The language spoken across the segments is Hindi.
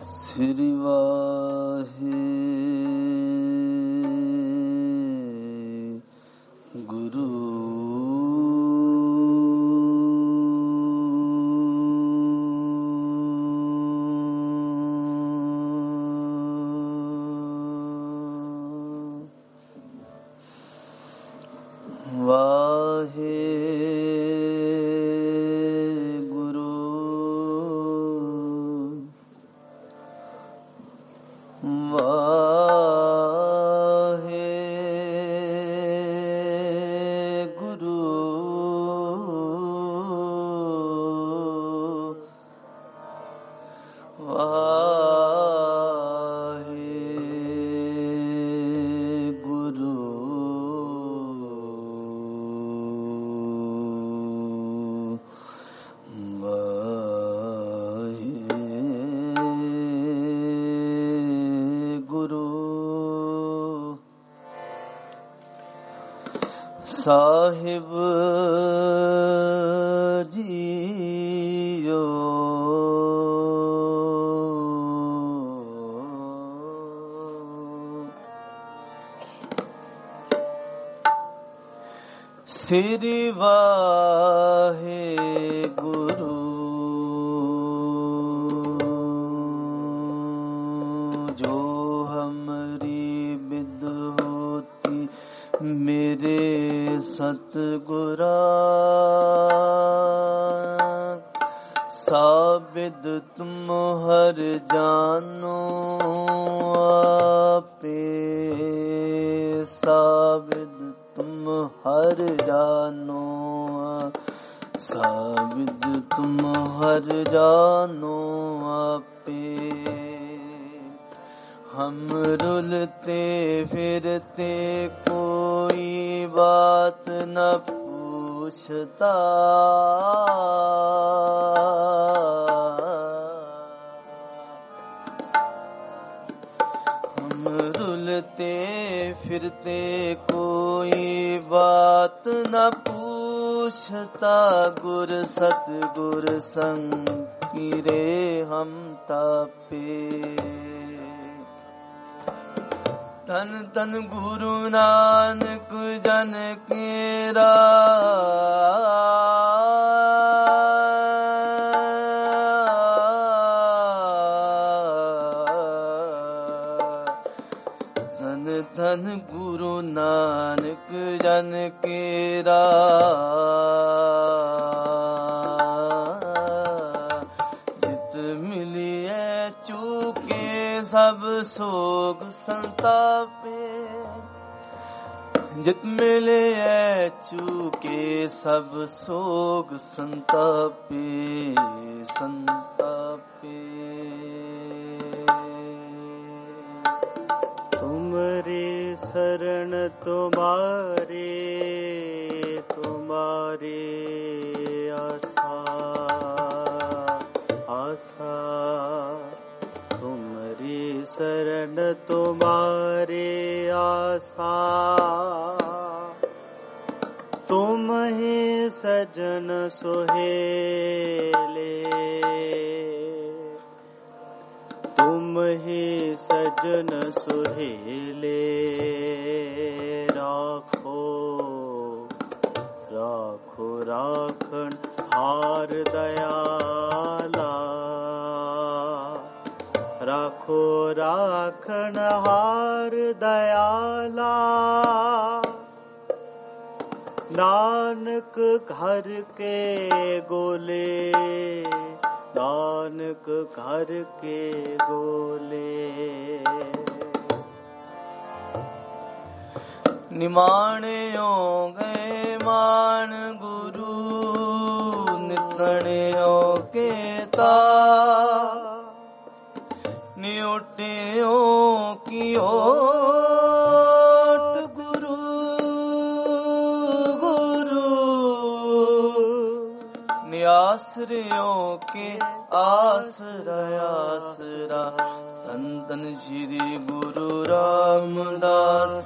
ਸ੍ਰੀ ਵਾਹਿਗੁਰੂ ਸਾਹਿਬ ਜੀਓ। ਸ੍ਰੀ ਵਾਹਿਗੁਰੂ ਜੋ ਹਮਰੀ ਬਿਦ ਹੋਤੀ ਮੇਰੇ ਸਤਿਗੁਰਾ ਸਾਬਿਦ ਤੁਮ ਹਰ ਜਾਨੋ ਆਪੇ ਸਾਬਿਦ ਤੁਮ ਹਰ ਜਾਨੋ ਸਾਬਿਦ ਤੁਮ ਹਰ ਜਾਨੋ ਆਪੇ हम रुलते फिरते कोई बात न पूछता हम रुलते फिरते कोई बात न पूछता गुर सतगुर संग रे हम तापे ਧੰਨ ਧੰਨ ਗੁਰੂ ਨਾਨਕ ਜਨ ਕੇਰਾ ਧੰਨ ਧੰਨ ਗੁਰੂ ਨਾਨਕ ਜਨ ਕੇਰਾ ਜਿਤ ਮਿਲਿਐ ਚੂਕੇ ਸਭ ਸੋਗ ਸੰਤਾਪੇ ਜਿਤ ਮਿਲਿਐ ਚੂਕੇ ਸਭ ਸੋਗ ਸੰਤਾਪੇ ਸੰਤਾਪੇ ਤੁਮਰੇ ਸਰਣ ਤੁਮਾਰੇ ਤੁਮਾਰੇ ਆਸਾ ਆਸਾ शरण तुम्हारे आसा तुम ही सजन सुहेले तुम ही सजन सुहेले राखो राखो राखन हार दयाला राखो राखन हार दयाला नानक घर के गोले नानक घर के गोले निमाणियो गए मान गुरु नितणियो के ता नियोटियों की ओट गुरु गुरु नियासरियों के आसरा आसरा धन धन श्री गुरु रामदास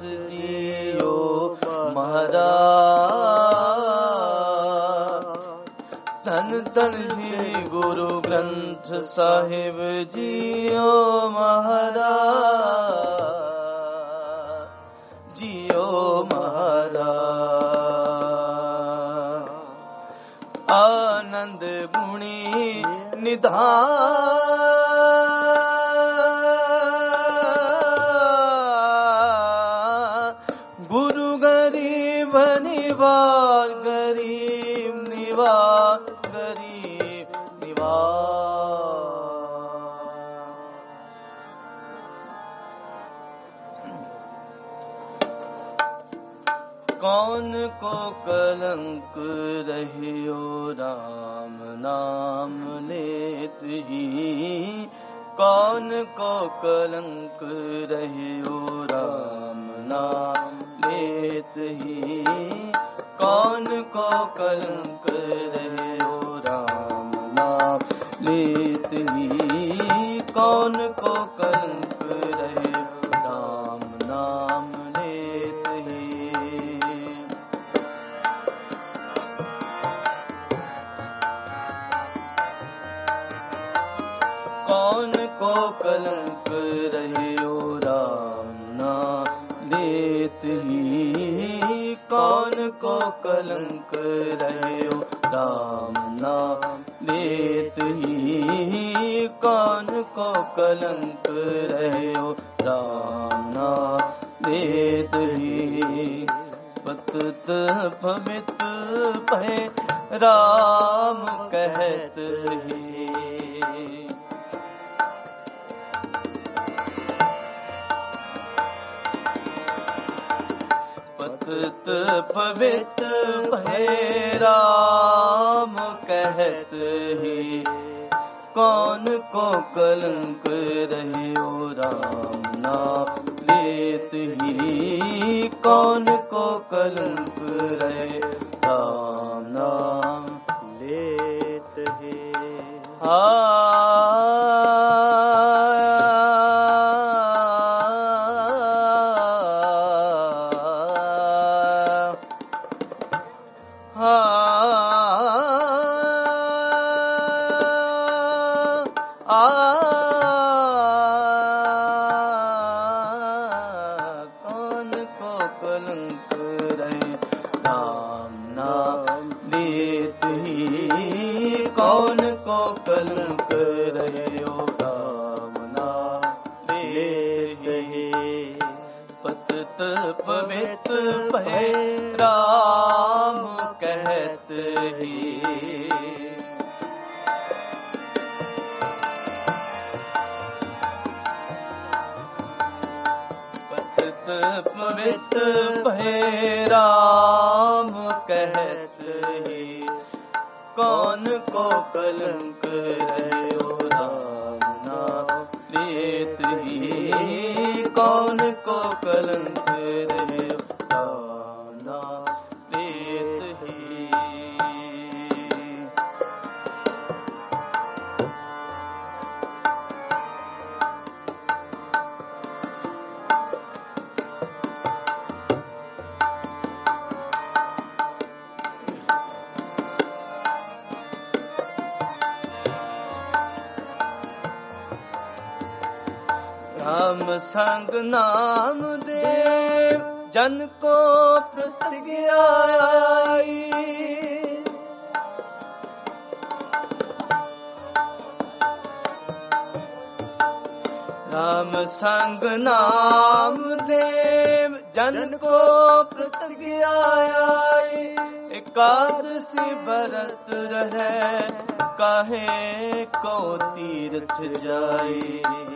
जीओ महाराज धन धन धन श्री गुरु ग्रंथ साहिब जियो महाराज जियो महाराज। आनंद गुणी निधान गुरु गरीब निवार गरीब निवार गरीब निवार। कौन को कलंक रहियो राम नाम लेत ही। कौन को कलंक रहियो राम नाम लेत ही। कौन को कलंक रहियो राम नाम लेत ही। कौन को कलंक रहियो राम नाम लेत ही। कौन को कलंक रहियो राम नाम लेत ही। कौन को कलंक रहियो राम नाम लेत ही। कौन को कलंक रहियो राम नाम लेत ही। पतित पवित भय राम कहत ही। पतित पवित भय राम कहत ही। कौन को कलंक रहियो राम नाम लेत ही। कौन को कलंक रहे राम नाम लेत ही। कौन को कलंक रहे राम नाम लेत ही। कौन को कलंक रहियो राम नाम लेत ही। पतित पवित भय राम कहत ही। पतित पवित भय राम कहत ही। कौन को कलंक रहियो राम नाम लेत ही। कौन को कलंक रहियो राम नाम लेत ही। राम संग नाम देव जन को प्रतिज्ञा आई। राम संग नाम देव जन को प्रतिज्ञा आई। एकादशी व्रत रहे काहे को तीर्थ जाई।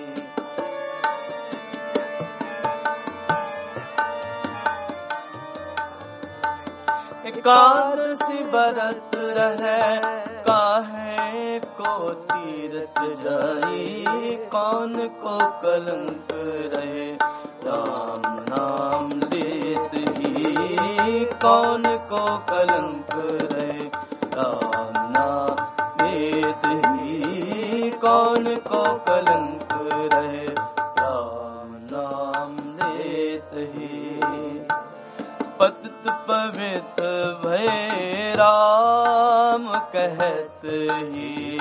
एकादशी व्रत रहे काहे को तीर्थ जाई। कौन को कलंक रहे राम नाम लेत ही। कौन को कलंक रहे राम नाम लेत ही। कौन को कलंक रहे राम नाम लेत ही। पतित पवित भय राम राम कहत ही।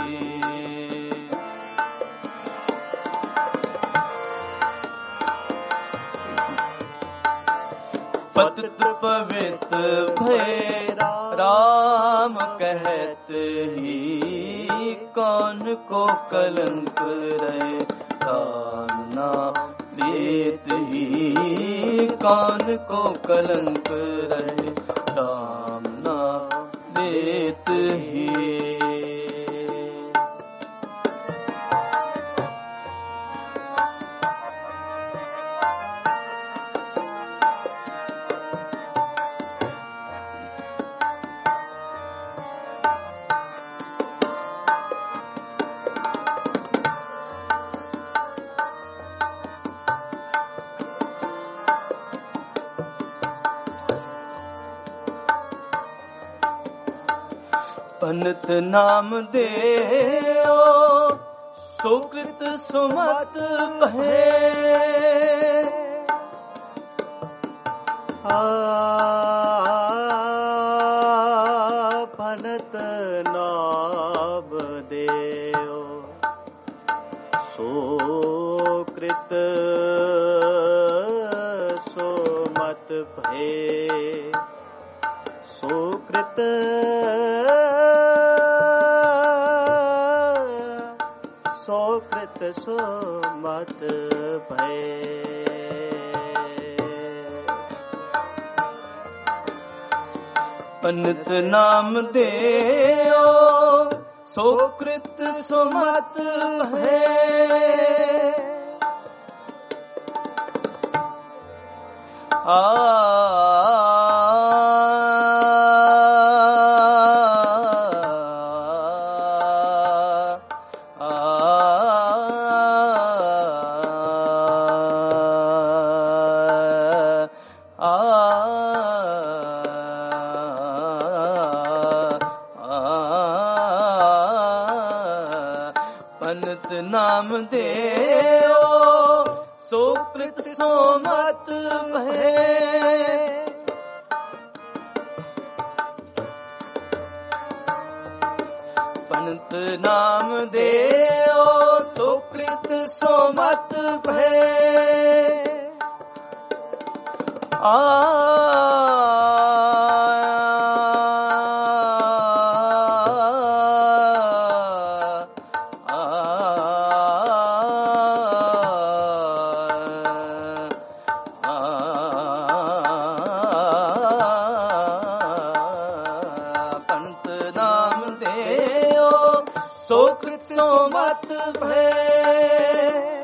पतित पवित भय राम कहत ही। कौन को कलंक रहे राम नाम लेत ही। कौन को कलंक रहे राम नाम लेत ही। पंत नाम देओ सुकृत सुमत भय। पंत नाम देओ सुकृत सुमत भय। सुकृत सुकृत सुमत भय। पंत नाम देओ सुकृत सुमत भय। पंत नाम देओ सुकृत सुमत भय। पंत नाम देओ सुकृत सुमत भय। सुकृत सुमत भय।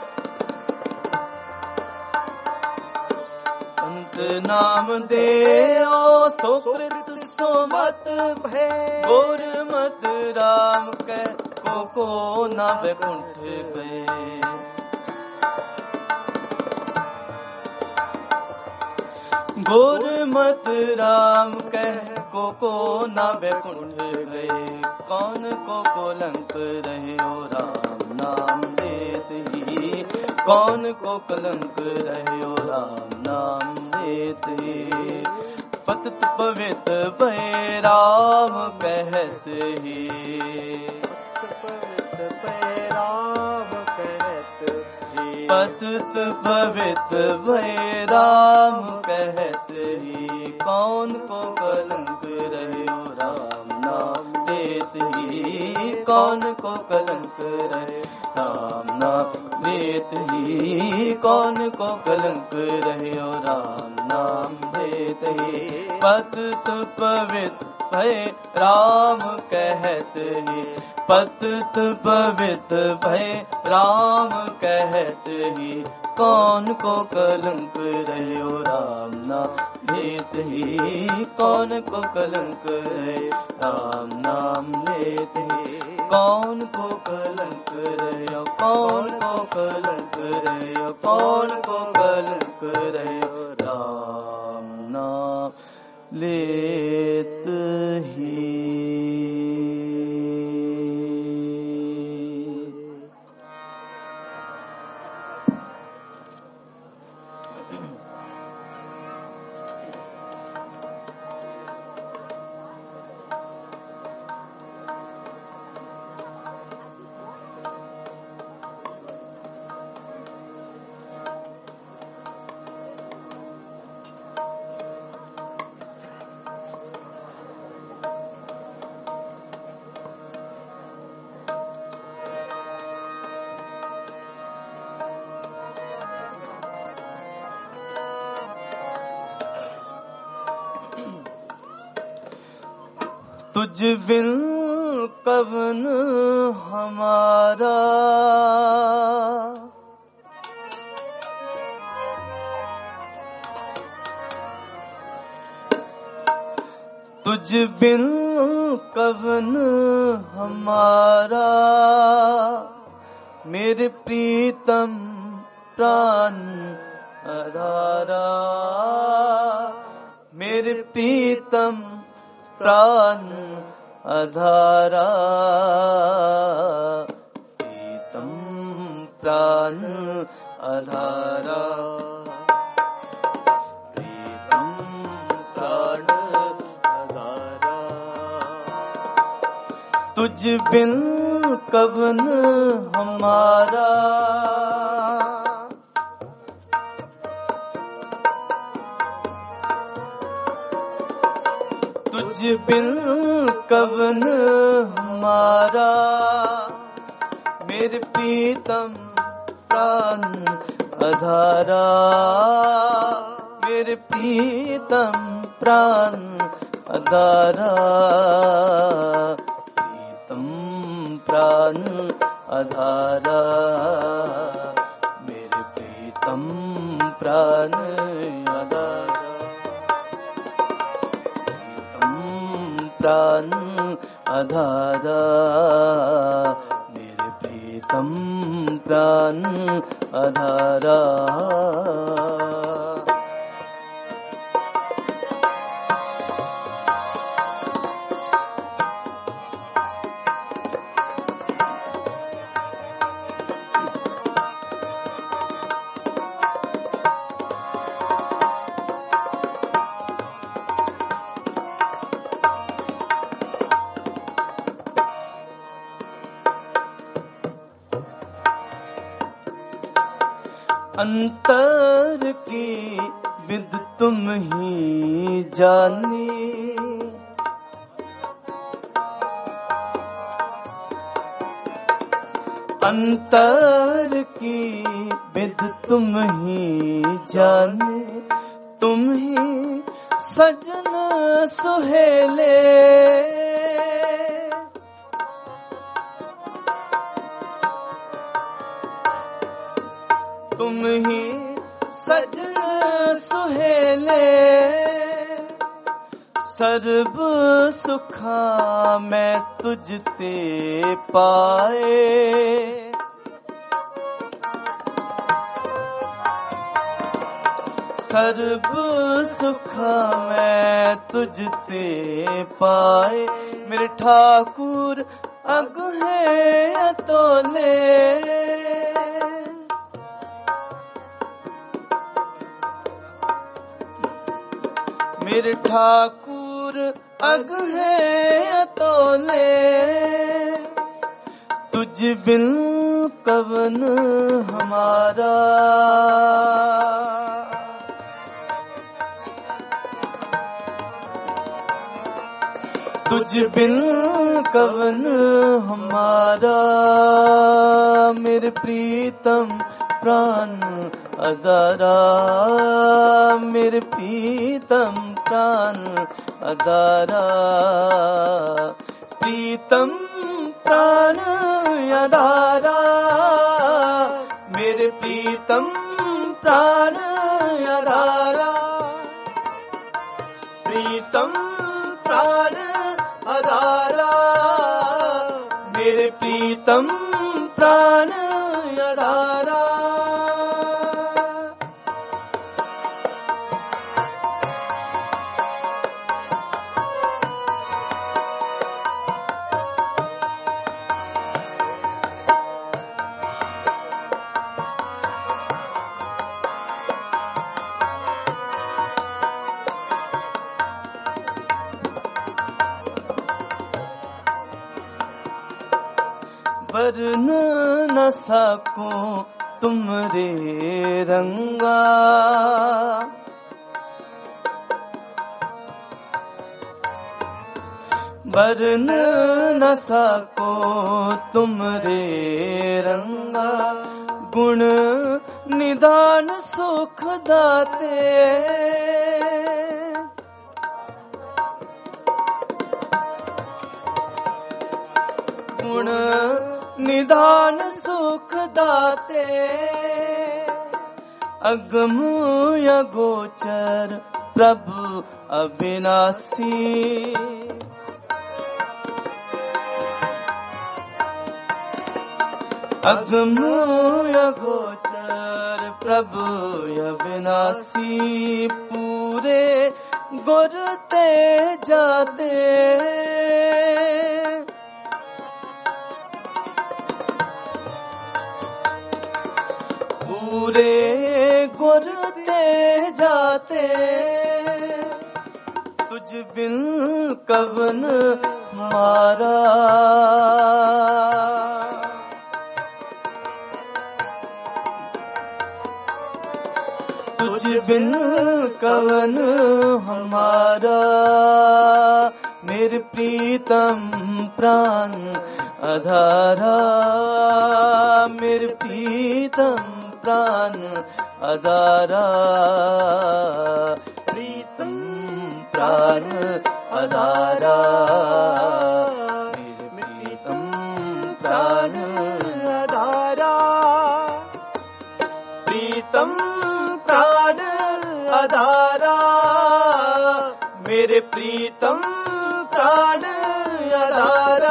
पंत नाम देओ सुकृत सुमत भय। गुरमत राम कह को न वैकुंठ गए। गुरमत राम कह को न वैकुंठ गए। कौन को कलंक रहे ओ राम नाम लेत ही। कौन को कलंक रहे ओ राम नाम लेत ही। पतित पवित भय राम कहत ही। पतित पवित भय राम कहत ही। कौन को कलंक रहे ओ राम नाम लेत ही। कौन को कलंक रहे राम नाम लेत ही। कौन को कलंक रहे ओ राम नाम लेत ही। पतित पवित भय राम कहत ही। पतित पवित भय राम कहत ही। कौन को कलंक रहे ओ राम नाम लेत ही। कौन को कलंक रहे राम नाम लेत ही। कौन को कलंक रहे कौन को कलंक रहे कौन को कलंक रहे राम नाम लेत ही। तुझ बिन कवन हमारा, तुझ बिन कवन हमारा, मेरे प्रीतम प्राण आधारा, मेरे प्रीतम प्राण आधारा, प्रीतम प्राण आधारा, प्रीतम प्राण आधारा, तुझ बिन कवन हमारा, तुझ बिन कवन हमारा, मेरे प्रीतम प्राण आधारा, मेरे प्रीतम प्राण आधारा, प्रीतम प्राण आधारा, मेरे प्रीतम प्राण आधारा, प्राण आधारा, मेरे प्रीतम प्राण आधारा। अंतर की विद तुम ही जानी, अंतर की विद तुम ही जाने, तुम ही सजन सुहेले, तुम ही सजन सुहेले, सर्व सुखा मैं तुझते पाए, सर्व सुखा मैं तुझते पाए, मेरे ठाकुर अग है अतोले, मेरे ठाकुर अग है अतोले, तुझ बिन कवन हमारा, तुझ बिन कवन हमारा, मेरे प्रीतम प्राण आधारा, मेरे प्रीतम प्राण आधारा, प्रीतम प्राण आधारा, मेरे प्रीतम प्राण आधारा, प्रीतम प्राण आधारा, मेरे प्रीतम प्राण आधारा। वरन न सको तुमरे रंगा, वरन न सको तुमरे रंगा, गुण निदान सुख दाते, गुण निधान सुख दाते, अगम अगोचर प्रभु अविनाशी। अगम अगोचर प्रभु अविनाशी, पूरे गुर ते जाते, पूरे गुर ते जाते, तुझ बिन कवन मारा। तुझ बिन कवन हमारा, मेरे प्रीतम प्राण आधारा, मेरे प्रीतम प्राण आधारा, प्रीतम प्राण आधारा, मेरे प्रीतम प्राण आधारा, प्रीतम प्राण आधारा, मेरे प्रीतम प्राण आधारा।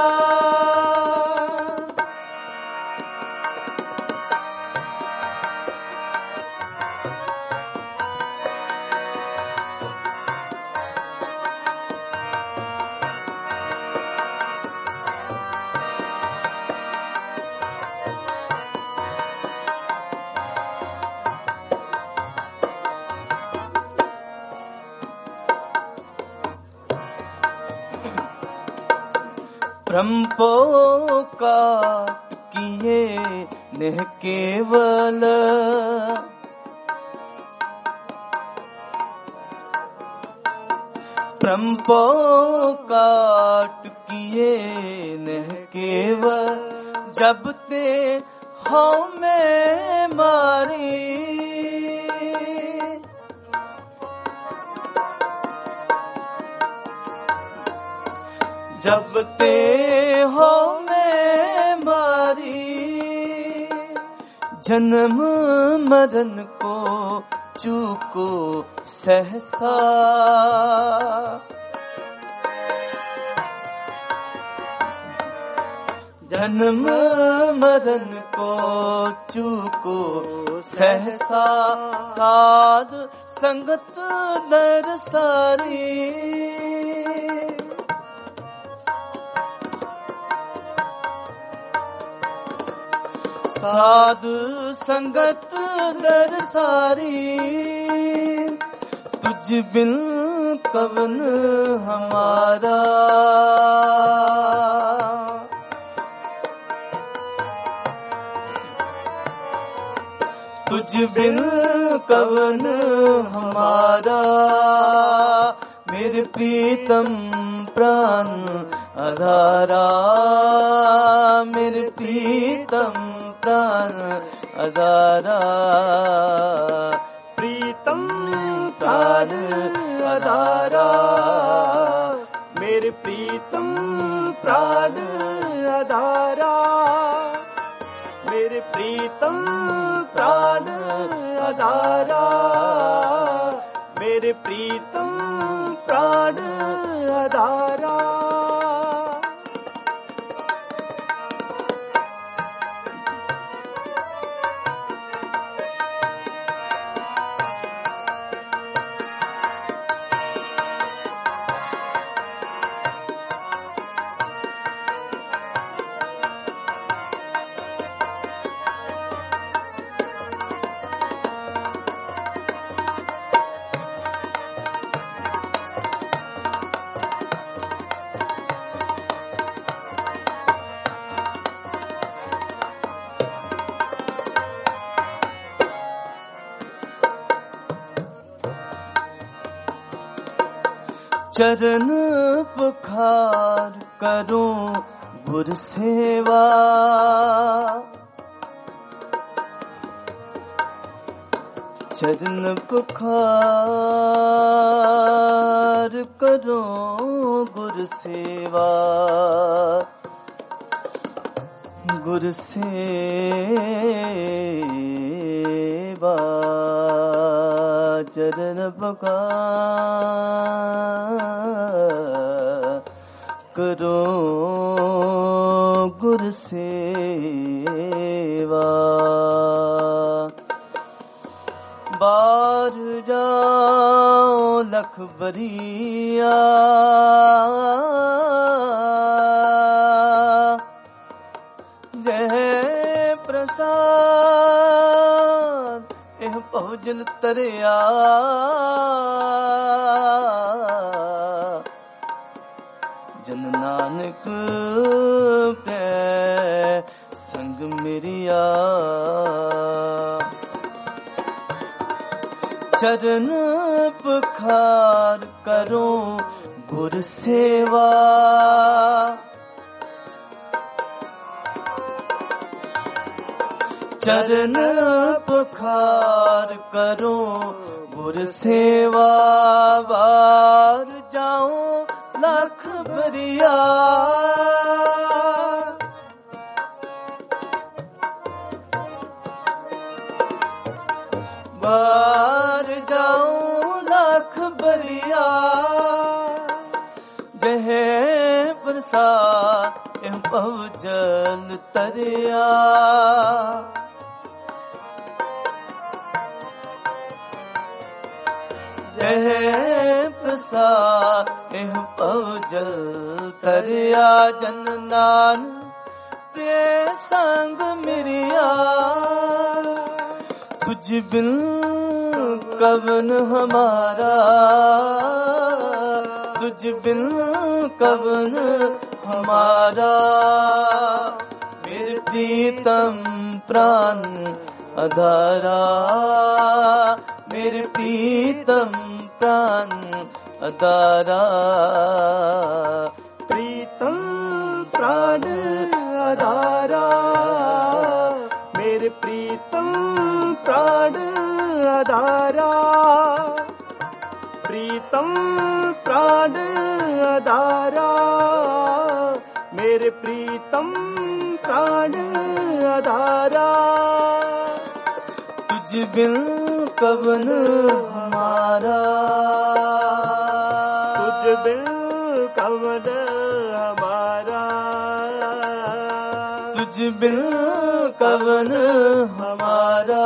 ब्रह्मपोका किए नेह केवल, ब्रह्मपोकाट किए नेह केवल, जब ते हो में मारी, जब ते हो में मारी, जन्म मरण को चूको सहसा, जन्म मरण को चूको सहसा, साध संगत दर सारी, साधु संगत दर सारी, तुझ बिन कवन हमारा, तुझ बिन कवन हमारा, मेरे प्रीतम प्राण आधारा, मेरे प्रीतम प्राण आधारा, प्रीतम प्राण आधारा, मेरे प्रीतम प्राण आधारा, मेरे प्रीतम प्राण आधारा, मेरे प्रीतम प्राण आधारा। चरण पुखार करो गुर सेवा, चरण पुखार करो गुर सेवा, गुर सेवा चरण पुकार करो गुर सेवा बार जाओ लख बरिया जय प्रसाद एह पहुजल तरिया जन नानक पे संग मेरिया चरण पुकार करो गुर सेवा चरण पुकार करो गुर सेवा बार जाओ लख बरिया बार जाओ लख बरिया जह प्रसाद पहुजल तरिया जह प्रसाद पहुजल तरिया जन नानक प्रिय संग मिरिया तुझ बिन कवन हमारा तुझ बिन कवन हमारा मेरे प्रीतम प्राण अधारा मेरे प्रीतम प्राण अधारा प्रीतम प्राण अधारा मेरे प्रीतम प्राण अधारा प्रीतम प्राण अधारा मेरे प्रीतम प्राण अधारा तुझ बिन कवन हमारा तुझ बिन कवन हमारा तुझ बिन कवन हमारा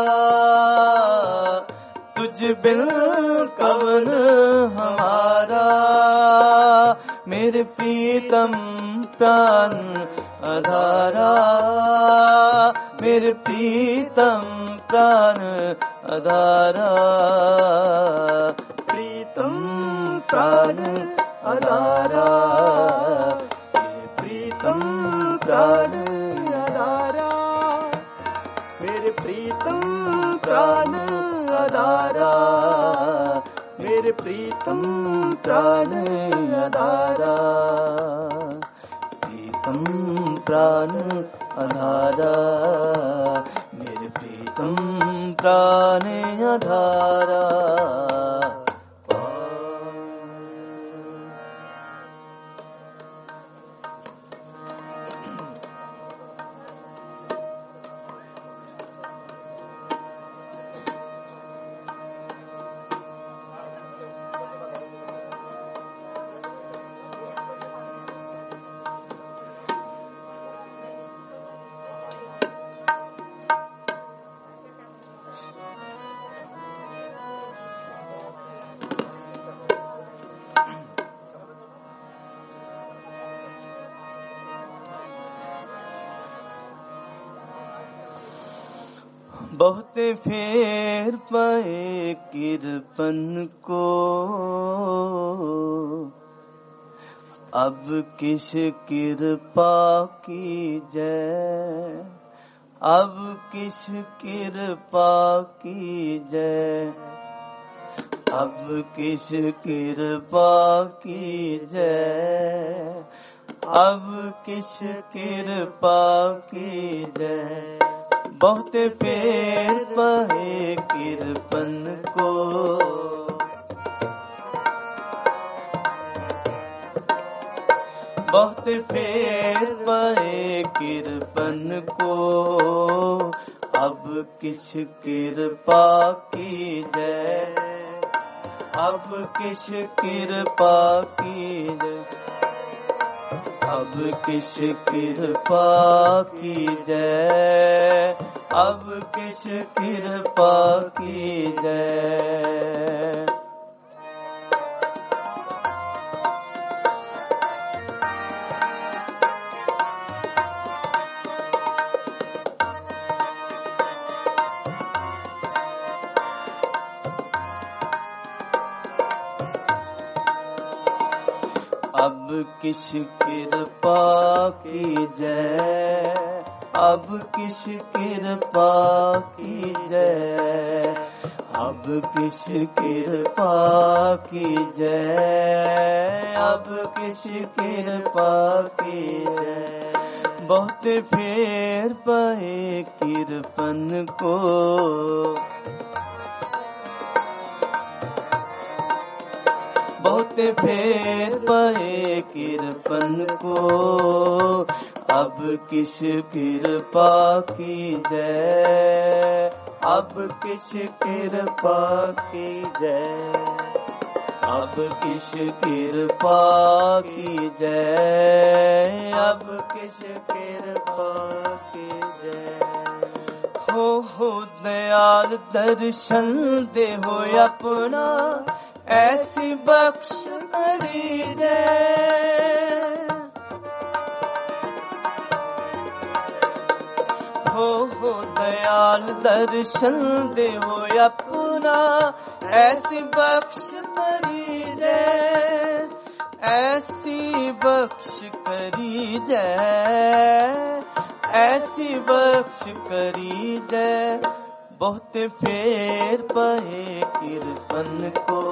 तुझ बिन कवन हमारा मेरे प्रीतम प्राण अधारा मेरे प्रीतम प्राण अधारा प्रीतम प्राण अधारा मेरे प्रीतम प्राण अधारा मेरे प्रीतम प्राण अधारा मेरे प्रीतम प्राण अधारा प्रीतम प्राण अधारा मेरे प्रीतम प्राण अधारा बहुते फेर पाए किरपन को अब किस कृपा की जय अब किस कृपा की जय अब किस कृपा की जय अब किस कृपा की जय बहुत फेर पहे किरपन को बहुत फेर पए कृपन को, अब किस कृपा की जय, अब किस कृपा की जय, अब किस कृपा की जय, अब किस कृपा की जय। अब किस कृपा की जय, अब किस कृपा की जय, अब किस कृपा की जय, अब किस कृपा की जय। बहुत फेर पए कृपन को, बहुत फेर पए कृपन को, अब किस कृपा की जय, अब किस कृपा की जय, अब किस कृपा की जय, अब किस कृपा की जय। हो दयाल दर्शन दे हो अपना, ऐसी बख्श करी जय। हो दयाल दर्शन दे हो अपना, ऐसी बख्श करी जय, ऐसी बख्श करी जय, ऐसी बख्श करी जय। बहुत फेर पए कृपन को,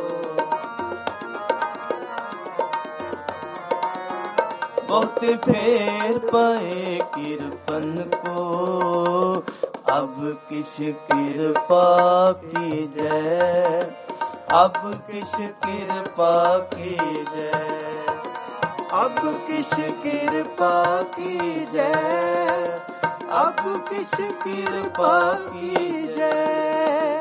बहुत फेर पए कृपन को, अब किस कृपा की जय, अब किस कृपा की जय, अब किस कृपा की जय, अब किस कृपा की जय।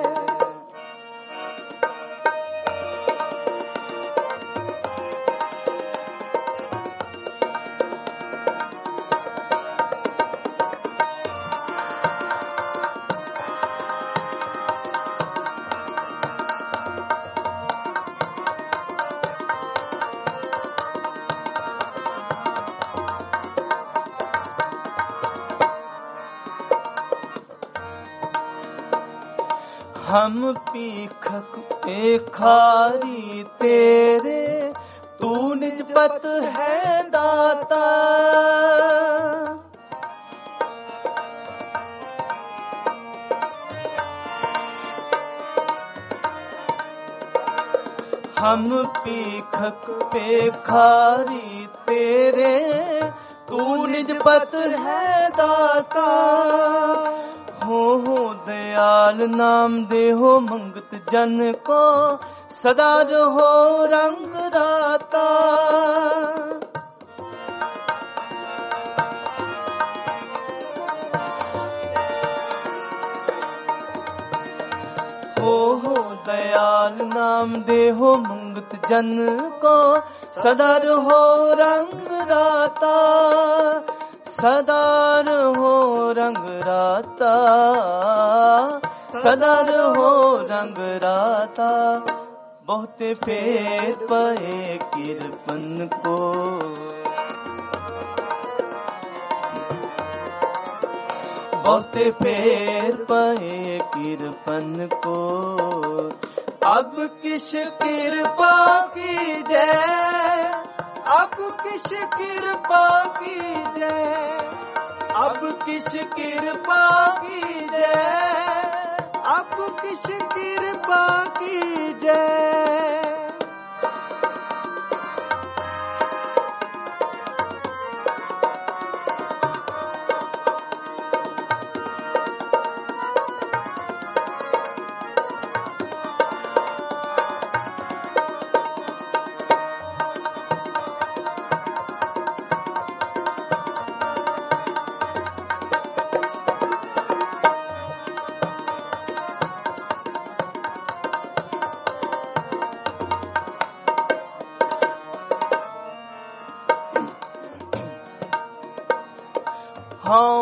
हम पीखक पे खारी तेरे, तू निज पत है दाता। हम पीखक पे खारी तेरे, तू निज पत है दाता। हो दयाल नाम दे हो मंगत जन को, सदा रहो रंग राता। हो दयाल नाम दे हो मंगत जन को, सदा रहो रंग राता, सदा रहो रंग राता, सदा रहो रंग राता। बहुत फेर पए कृपन को, बहुत फेर पए कृपन को, अब किस कृपा की जय, अब किस कृपा की जय, अब किस कृपा की जय, अब किस कृपा की जय।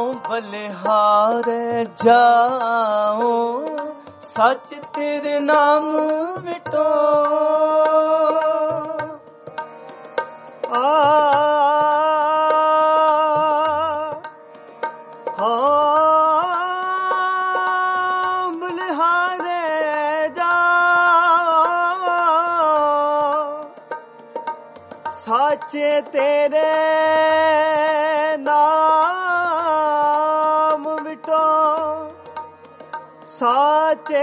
बलिहारे जाओ सच तेरे नाम मिटो बलिहारे जाओ साचे तेरे नाम मिटो साचे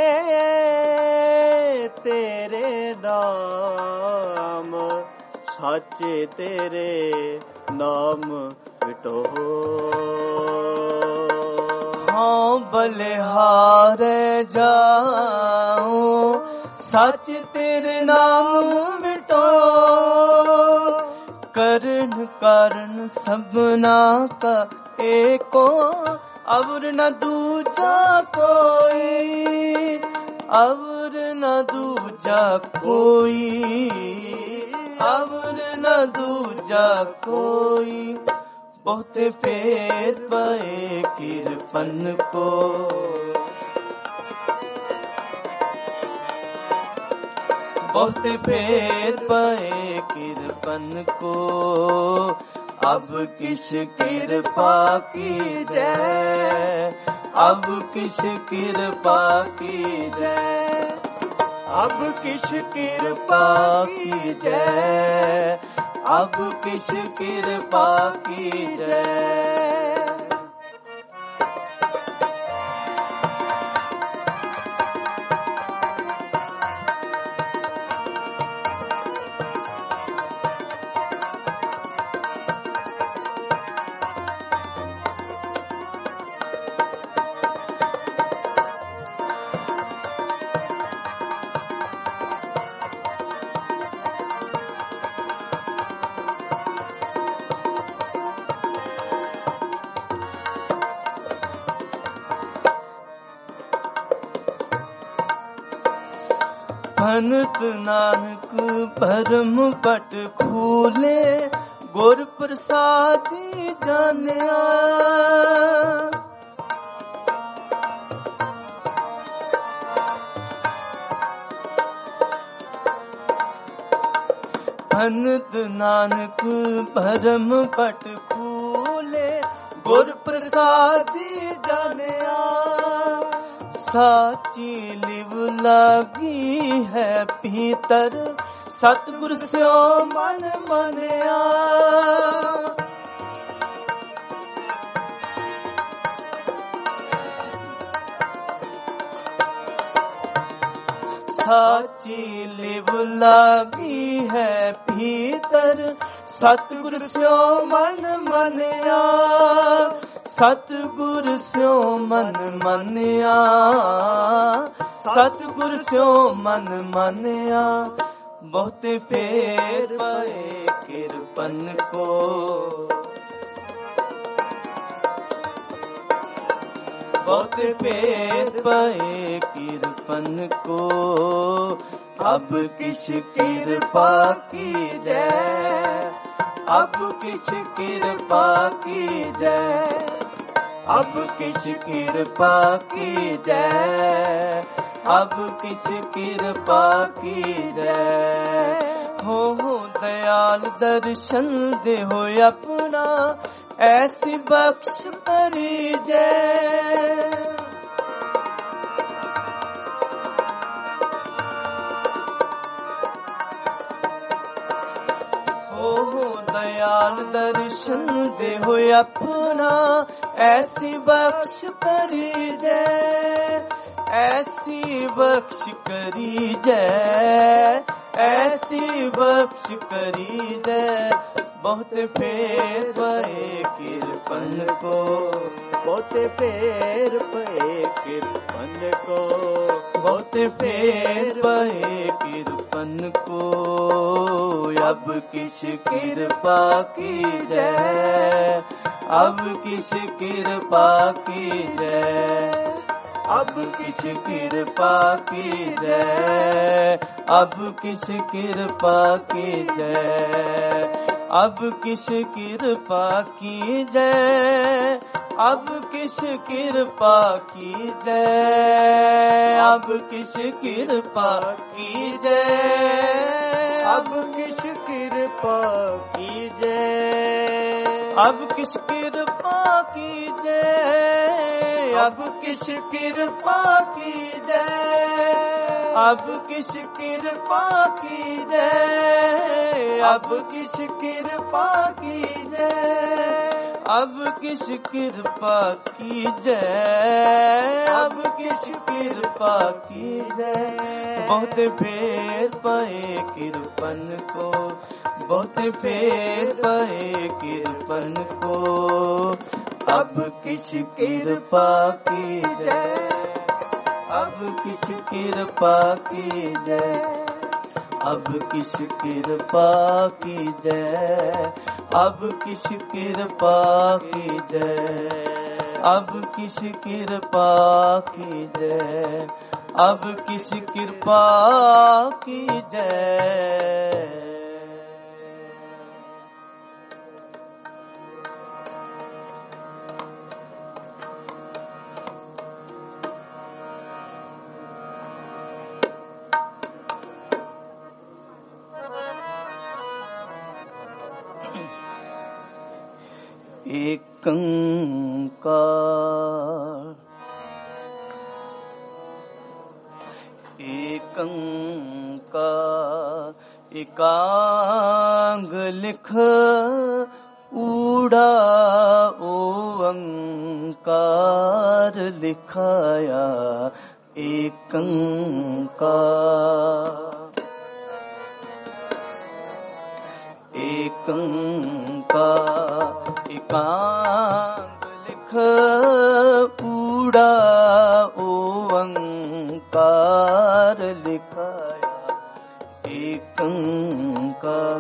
तेरे नाम साचे तेरे नाम मिटो हाँ बलिहारे जाओ सच तेरे नाम मिटो करण कारण सबना का एको अवर न दूजा कोई अवर न दूजा कोई अवर न दूजा कोई बहुते फेर पए किरपन को बहुते फेर पए किरपन को अब किस कृपा की जय अब किस कृपा की जय अब किस कृपा की जय अब किस कृपा की जय भनत नानक परम पट खूले गुर प्रसादी जानिया भनत नानक परम पट खूले गुर प्रसादी जानिया साची लिव लागी है भीतर सतगुर स्यो मन मनिया साची लिव लागी है भीतर सतगुर स्यो मन मनिया सतगुर स्यो मन मनिया सतगुर स्यो मन मनिया बहुते फेर पए किरपन को बहुते फेर पए किरपन को अब किस कृपा की जय अब किस कृपा की जय अब किस कृपा की जय अब किस कृपा की जय हो दयाल दर्शन दे हो अपना ऐसी बख्श करी जय दयाल दर्शन दे हो अपना ऐसी बख्श करी जय ऐसी बख्श करी जय ऐसी बख्श करी जय बहुत फेर पए किरपन को बहुत फेर पए किरपन को बहुत फेर पए किरपन को अब किस कृपा की जय अब किस कृपा की जय अब किस कृपा की जय अब किस कृपा की जय अब किस कृपा की जय अब किस कृपा की जय, अब किस कृपा की जय, अब किस कृपा की जय, अब किस कृपा की जय, अब किस कृपा की जय, अब किस कृपा की जय, अब किस कृपा की जय, अब किस कृपा की जय, अब किस कृपा की जय। बहुत फेर पाए कृपन को, बहुत फेर पाए कृपन को, अब किस कृपा की जय, अब किस कृपा की जय, अब किस कृपा की जय, अब किस कृपा की जय, अब किस कृपा की जय, अब किस कृपा की जय। एकांग लिख ऊड़ा ओंकार लिखाया एकंकार, एकंकार एकांग लिख ऊड़ा ओंकार लिखाया एकंकार।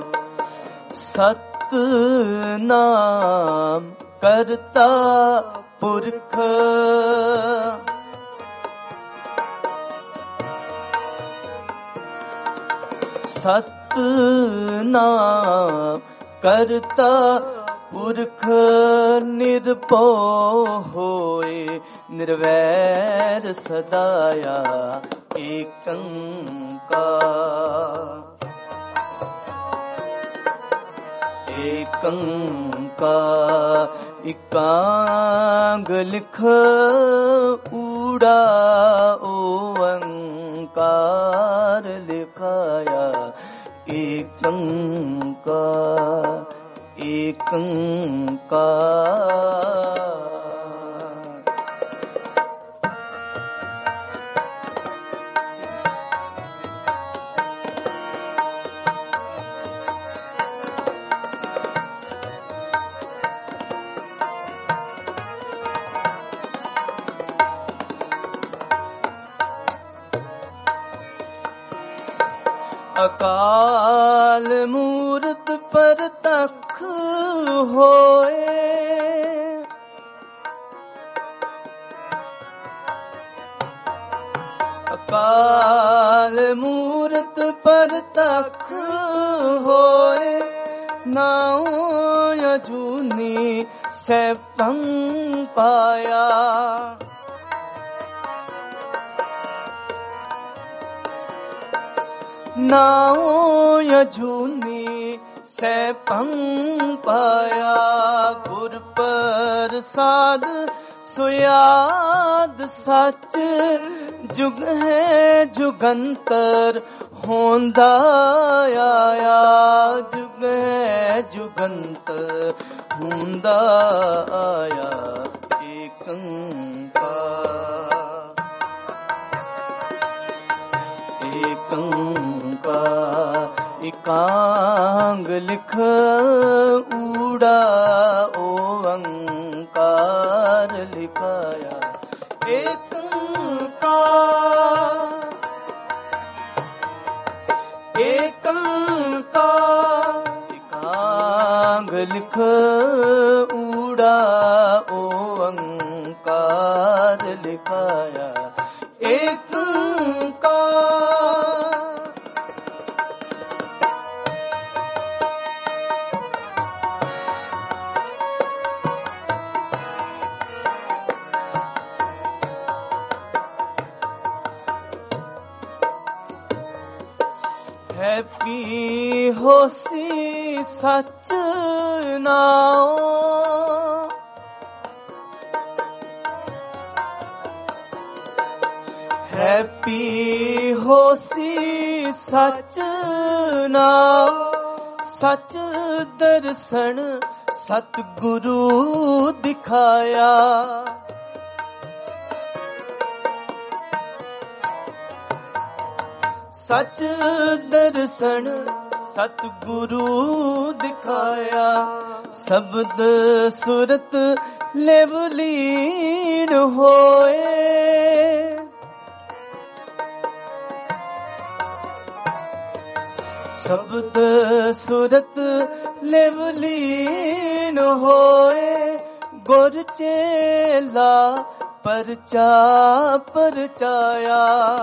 सतनाम करता पुरख, सतनाम करता पुरख निर्भो होए निर्वैर सदाया एकंकार, एकंकार एकांग लिख ऊड़ा ओंकार लिखाया एकंकार, एकंकार। अकाल मूरत परतख होए, अकाल मूरत परतख होए, नाउ अजूनी सैपं पाया, नाउ अजूनी सैपं पाया। गुर प्रसाद सुयाद सच जुग है जुगंतर होंदा आया, जुग है जुगंतर होंदा आया एकंकार, एकंकार एकांग लिख ऊड़ा ओंकार लिखाया एकंकार, एकंकार एकांग लिख ऊड़ा ओंकार लिखाया एकंकार। ਹੈ ਪੀ ਹੋਸੀ ਸੱਚ ਨਾਉ, ਹੈ ਪੀ ਹੋਸੀ ਸੱਚ ਨਾਉ, ਸੱਚ ਦਰਸ਼ਨ ਸਤਿਗੁਰੂ ਦਿਖਾਇਆ। ਸੱਚ ਦਰਸ਼ਨ ਸਤਿਗੁਰੂ ਦਿਖਾਇਆ, ਸ਼ਬਦ ਸੁਰਤ ਲਿਵ ਲੀਨ ਹੋਏ, ਸ਼ਬਦ ਸੁਰਤ ਲਿਵ ਲੀਨ ਹੋਏ, ਗੁਰ ਚੇਲਾ ਪਰਚਾ ਪਰਚਾਇਆ।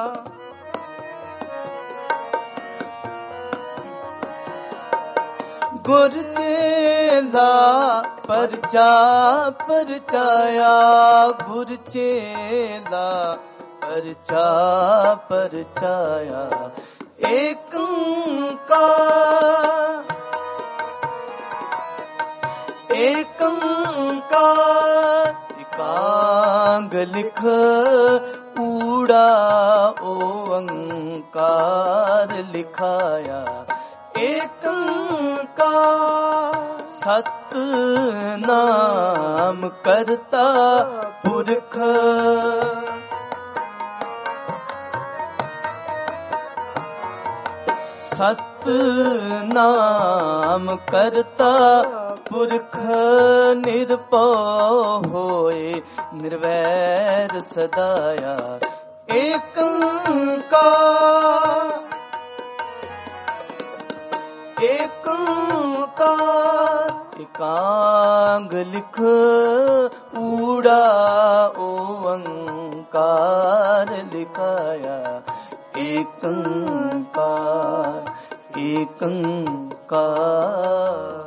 ਗੁਰ ਚੇਲਾ ਪਰਚਾ ਪਰਚਾਇਆ, ਗੁਰ ਚੇਲਾ ਪਰਚਾ ਪਰਚਾਇਆ। ਏਕ ਓੰਕਾਰ, ਏਕ ਓੰਕਾਰ, ਇਕਾਂਗ ਲਿਖ ਊੜਾ ਓੰਕਾਰ ਲਿਖਾਇਆ। ਏਕ ਓੰਕਾਰ ਸਤਿਨਾਮ ਕਰਤਾ ਪੁਰਖ, ਸਤਿਨਾਮ ਕਰਤਾ ਪੁਰਖ, ਨਿਰਭਉ ਹੋਏ ਨਿਰਵੈਰ ਸਦਾਇਆ। ਏਕ ਓੰਕਾਰ, ਏਕ ਓੰਕਾਰ, ਇਕਾਂਗ ਲਿਖ ਊੜਾ ਓੰਕਾਰ ਲਿਖਾਇਆ। ਏਕ ਓੰਕਾਰ, ਏਕ ਓੰਕਾਰ।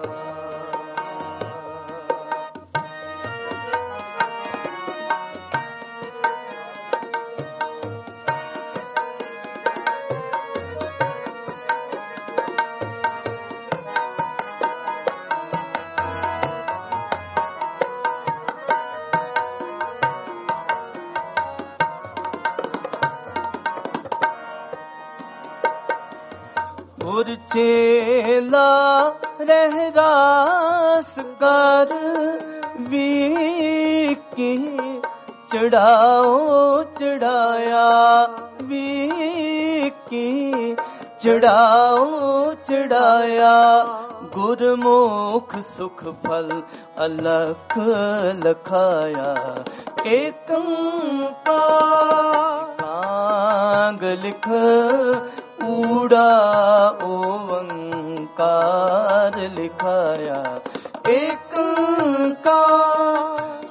ਗੁਰ ਚੇਲਾ ਰਹਿ ਰਾਸ ਕਰ, ਵੀਕੀ ਚੜਾਓ ਚੜਾਇਆ, ਵੀਕੀ ਚੜਾਓ ਚੜਾਇਆ। ਗੁਰਮੁਖ ਸੁਖ ਫਲ ਅਲਖ ਲਖਾਇਆ। ਏਕ ਓੰਕਾਰ, ਕਾਂਗ ਲਿਖ ਊੜਾ ਓੰਕਾਰ ਲਿਖਾਇਆ। ਏਕ ਓੰਕਾਰ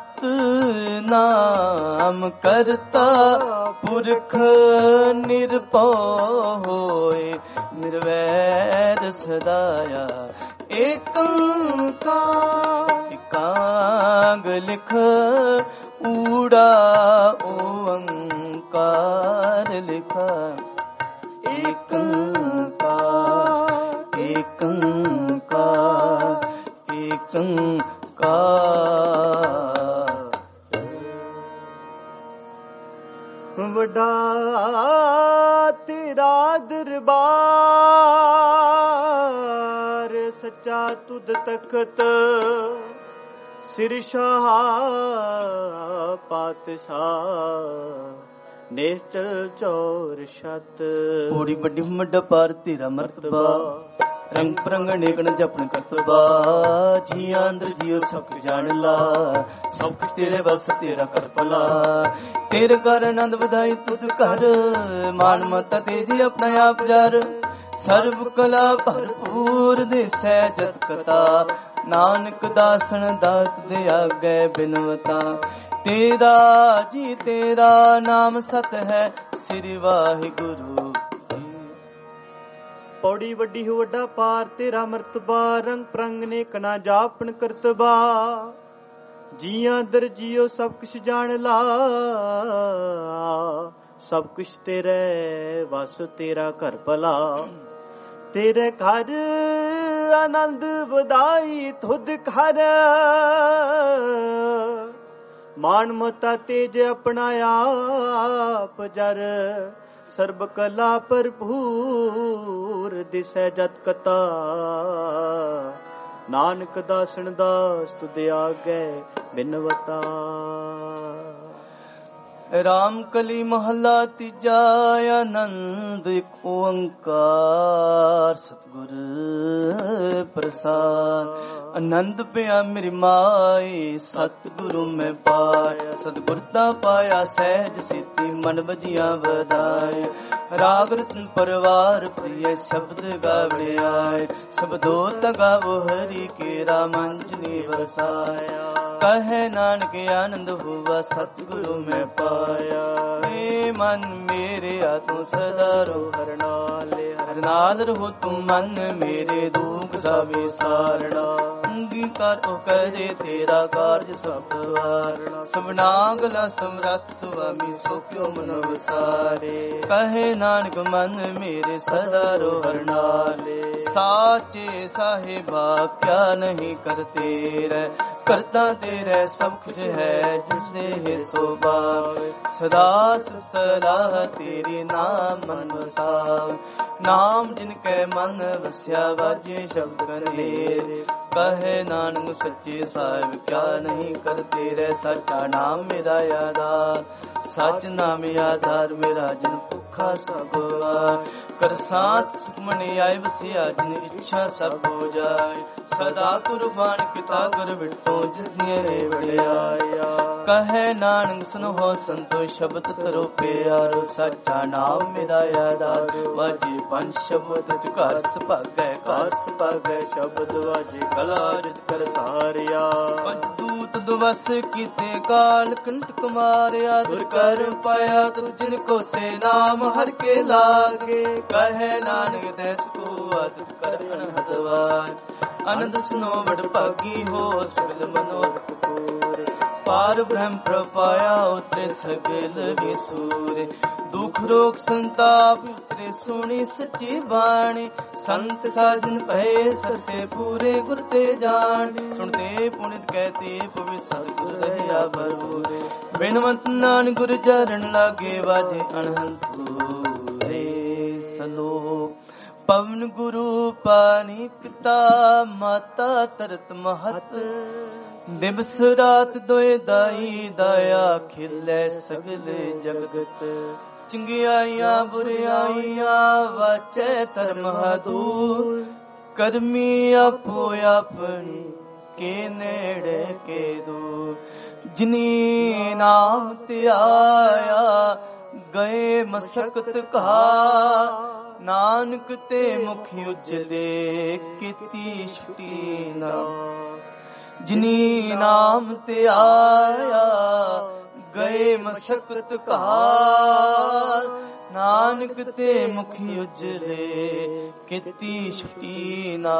ਸਤਿਨਾਮ ਕਰਤਾ ਪੁਰਖ, ਨਿਰਭਉ ਹੋਏ ਨਿਰਵੈਰ ਸਦਾਇਆ। ਏਕ ਓੰਕਾਰ, ਇਕਾਂਗ ਲਿਖ ਊੜਾ ਓੰਕਾਰ ਲਿਖਾ। ਏਕ ਓੰਕਾਰ, ਏਕ ਓੰਕਾਰ, ਏਕ ਓੰਕਾਰ। ਵੱਡਾ ਤੇਰਾ ਦਰਬਾਰ, ਸੱਚਾ ਤੁਧ ਤਖਤ, ਸਿਰ ਸ਼ਾਹ ਪਾਤਸ਼ਾਹ, ਨਿਸ਼ਚਲ ਚੌਰ ਛਤ। ਓੜੀ ਵੱਡੀ ਵੱਡਾ ਪਾਰ ਤੇਰਾ ਮਰਤਬਾ, ਰੰਗ ਪ੍ਰੰਗ ਨੇਕਣ ਜਪਣ ਕਰਤਬਾ। ਜੀਆਂ ਅੰਦਰ ਜੀਓ ਸਭ ਜਾਣ ਲਾ, ਸਭ ਕੁਛ ਤੇਰੇ ਵਸ ਤੇਰਾ ਕਰ ਭਲਾ। ਤੇਰੇ ਕਰ ਆਨੰਦ ਵਧਾਈ ਤੁਧ ਕਰ, ਮਾਨ ਮਤਾ ਤੇਜੀ ਆਪਣਾ ਆਪ ਜਰ। ਸਰਬ ਕਲਾ ਭਰਪੂਰ ਦੇ ਸਹਿਜਤ ਕਥਾ, ਨਾਨਕ ਦਾਸਨ ਦਾਤ ਦੇ ਆਗੇ ਬਿਨਵਤਾ। ਤੇਰਾ ਜੀ ਤੇਰਾ ਨਾਮ ਸਤ ਹੈ, ਸ੍ਰੀ ਵਾਹਿਗੁਰੂ। ਪੌੜੀ ਵੱਡੀ ਹੋ ਵੱਡਾ ਪਾਰ ਤੇਰਾ ਮਰਤਬਾ, ਰੰਗ ਪ੍ਰੰਗ ਨੇ ਕਨਾ ਜਾਪਣ ਕਰਤਬਾ। ਜੀਆਂ ਦਰ ਜੀਓ ਸਭ ਕੁਛ ਜਾਣ ਲਾ, ਸਭ ਕੁਛ ਤੇਰੇ ਵਸ ਤੇਰਾ ਘਰ ਭਲਾ। ਤੇਰੇ ਘਰ ਆਨੰਦ ਵਧਾਈ ਤੁਧ ਘਰ ਮਾਨ ਮਤਾ ਤੇਜ ਆਪਣਾ ਆਪ ਜਰ ਸਰਬ ਕਲਾ ਭਰਪੂਰ ਦਿਸੈ ਜਤ ਕਤਾ ਨਾਨਕ ਦਾਸਨ ਦਾਸ ਤੁਧ ਆਗੈ ਬਿਨਵਤਾ। ਰਾਮ ਕਲੀ ਮਹੱਲਾ ਤੀਜਾ ਆਨੰਦ ਇੱਕ ਓੰਕਾਰ ਸਤਿਗੁਰ ਪ੍ਰਸਾਦ। ਆਨੰਦ ਪਿਆ ਮੇਰੀ ਮਾਈ ਸਤਿਗੁਰੂ ਮੈਂ ਪਾਇਆ ਸਤਿਗੁਰਤਾ ਪਾਇਆ ਸਹਿਜ ਸੀਤੀ ਮਨ ਵਜੀਆਂ ਵਧਾਏ। ਰਾਗ ਰਤਨ ਪਰਵਾਰ ਪ੍ਰਿਯ ਸ਼ਬਦ ਗਾਵੜੇ ਆਏ ਸਬਦੋ ਤਗਾਵੋ ਹਰੀ ਕੇਰਾ ਮੰਜਨੀ ਵਸਾਇਆ। ਕਹੈ ਨਾਨਕ ਆਨੰਦ ਹੁਆ ਸਤਿਗੁਰੂ ਮੈਂ ਪਾਇਆ। ਏ ਮਨ ਮੇਰੇ ਤੂੰ ਸਦਾ ਰੋ ਹਰ ਨਾਲ ਰਹੋ ਤੂੰ ਮਨ ਮੇਰੇ ਦੁਖ ਸਭੇ ਸਾਰਣਾ। ਅੰਗੀਕਾਰ ਉਹ ਕਰੇ ਤੇਰਾ ਕਾਰਜ ਸਭ ਸਵਾਰਣਾ। ਸਭਨਾ ਗਲਾ ਸਮਰੱਥ ਸੁਆਮੀ ਸੋ ਕਿਉ ਮਨ ਵਸਾਰੇ। ਕਹੇ ਨਾਨਕ ਮਨ ਮੇਰੇ ਸਦਾ ਰੋ ਹਰ ਨਾਲੇ। ਸਾਚੇ ਸਾਹਿਬਾ ਕਿਆ ਨਹੀਂ ਕਰਤੇ ਰਹਿ ਕਰਤਾ ਤੇਰੇ ਸਭ ਕੁਛ ਹੈ ਜਿਸ ਦੇ ਸੋ ਭਾਵੇ। ਸਦਾ ਸੁਖ ਸਲਾਹ ਤੇਰੇ ਨਾਮ ਮਨ ਵਸਾਵੇ। ਨਾਮ ਜਿਨ ਕੈ ਮਨ ਵਸਿਆ ਵਾਜੇ ਸ਼ਬਦ ਕਰੇ। ਕਹੇ ਨਾਨਕ ਸੱਚੇ ਸਾਹਿਬ ਕਿਆ ਨਹੀਂ ਕਰਤੇ ਰਹਿ। ਸਾਚਾ ਨਾਮ ਮੇਰਾ ਆਧਾਰ ਸੱਚ ਨਾਮ ਆਧਾਰ ਮੇਰਾ ਜਨ ਭੁੱਖਾ ਸਭ ਵਾਰ। ਕਰ ਸਾਥ ਸੁਖਮਨੀ ਆਏ ਵਸਿਆ ਜਿਨ ਇੱਛਾ ਸਭ ਹੋ ਜਾਏ। ਸਦਾ ਕੁਰਬਾਨ ਕੀਤਾ ਗੁਰ ਬਿਟੋ ਜਿਸ ਦੀਆਂ ਵਡਿਆਇਆ। ਕਹੇ ਨਾਨਕ ਸੁਨੋ ਸੰਤੋ ਸ਼ਬਦ ਤਰੋ ਪਿਆਰੋ। ਸਾਚਾ ਨਾਮ ਮੇਰਾ ਆਧਾਰ ਵਾਜੇ ਪੰਜ ਸ਼ਬਦ ਘਰ ਸੁਭਾਗੈ ਘਰ ਸੁਭਾਗੈ ਸ਼ਬਦ ਵਾਜੇ ਕਲਾ ਜਿਤ ਕਰ ਧਾਰਿਆ। ਪੰਜ ਦੂਤ ਦੁਵਸ ਕੀਤੇ ਕਾਲ ਕੰਟਕ ਮਾਰਿਆ। ਦੁਰ ਕਰ ਪਾਇਆ ਤੁਰ ਜਿਨ ਕੋ ਸੇ ਨਾਮ ਹਰ ਕੇ ਲਾਗੇ। ਕਹੇ ਨਾਨਕ ਤੈਸ ਕੋ ਆਦਿਤ ਕਰ ਅਨਹਦ ਵਾਰ। ਆਨੰਦ ਸੁਨੋ ਵਡ ਭਾਗੀ ਹੋ ਸਗਲ ਮਨੋਰਥ ਪੂਰੇ। ਪਾਰ ਬ੍ਰਹਮ ਪ੍ਰਪਾਇਆ ਉਤਰੇ ਸਗਲ ਵਿਸੂਰੇ। ਦੁਖ ਰੋਗ ਸੰਤਾਪ ਉਤਰੇ ਸੁਣੀ ਸੱਚੀ ਬਾਣੀ। ਸੰਤ ਸਾਜਨ ਭਏ ਸਰਸੇ ਪੂਰੇ ਗੁਰ ਤੇ ਜਾਣ। ਸੁਣਤੇ ਪੁਨਿਤ ਕਹਿਤੇ ਪਵਿ ਸਤਿਗੁਰ ਰਹਿਆ ਬਰੂਰੇ। ਬਿਨਵੰਤ ਨਾਨਕ ਗੁਰ ਚਰਨ ਲਾਗੇ ਵਾਜੇ ਅਨਹੰਤ ਪੂਰੇ। ਸਲੋਕ ਪਵਨ ਗੁਰੂ ਪਾਣੀ ਪਿਤਾ ਮਾਤਾ ਤਰਤ ਮਹਤ। ਦਿਵਸ ਰਾਤ ਦੋਏ ਦਾਈ ਦਾਇਆ ਖਿਲੇ ਸਗਲ ਜਗਤ। ਚੰਗਿਆਈਆਂ ਬੁਰਿਆਈਆਂ ਵਾਚੈ ਧਰਮ ਦੂਰ। ਕਰਮੀ ਆਪੋ ਆਪਣੀ ਕੇ ਨੇੜੇ ਕੇ ਦੂਰ। ਜਿਨੀ ਨਾਮ ਧਿਆਇਆ ਗਏ ਮਸਕਤ ਕਹਾ। ਨਾਨਕ ਤੇ ਮੁਖ ਉਜਲੇ ਕੀਤੀ ਛੁਟੀ ਨਾ। ਜਿਨੀ ਨਾਮ ਧਿਆਇਆ ਗਏ ਮਸਕਤ ਕਹਾ। ਨਾਨਕ ਤੇ ਮੁਖ ਉਜਲੇ ਕੀਤੀ ਛੁਟੀ ਨਾ।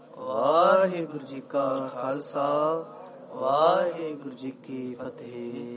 ਵਾਹਿਗੁਰੂ ਜੀ ਕਾ ਖਾਲਸਾ ਵਾਹਿਗੁਰੂ ਜੀ ਕੀ ਫਤਿਹ।